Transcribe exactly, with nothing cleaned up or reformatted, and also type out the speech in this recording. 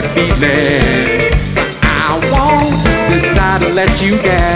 feeling. I won't decide to let you down.